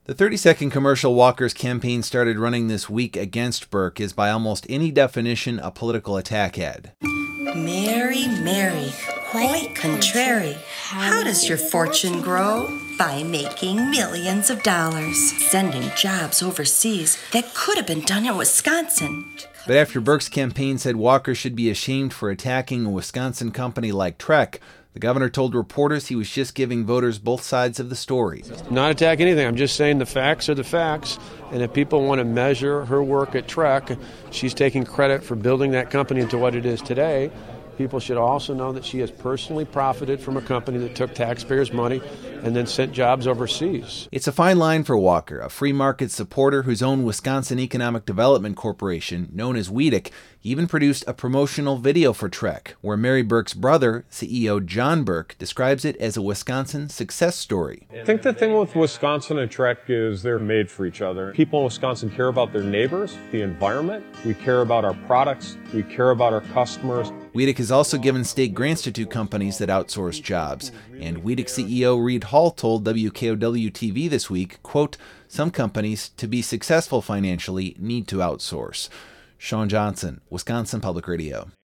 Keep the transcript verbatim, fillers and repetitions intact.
The thirty-second commercial Walker's campaign started running this week against Burke is by almost any definition a political attack ad. Mary, Mary, quite contrary. How does your fortune grow? By making millions of dollars, sending jobs overseas that could have been done in Wisconsin. But after Burke's campaign said Walker should be ashamed for attacking a Wisconsin company like Trek, the governor told reporters he was just giving voters both sides of the story. Not attack anything. I'm just saying the facts are the facts. And if people want to measure her work at Trek, she's taking credit for building that company into what it is today. People should also know that she has personally profited from a company that took taxpayers' money and then sent jobs overseas. It's a fine line for Walker, a free market supporter whose own Wisconsin Economic Development Corporation, known as WEDC, even produced a promotional video for Trek, where Mary Burke's brother, C E O John Burke, describes it as a Wisconsin success story. I think the thing with Wisconsin and Trek is they're made for each other. People in Wisconsin care about their neighbors, the environment. We care about our products. We care about our customers. WEDC has also given state grants to two companies that outsource jobs. And WEDC C E O Reed Hall told W K O W T V this week, quote, "Some companies, to be successful financially, need to outsource." Sean Johnson, Wisconsin Public Radio.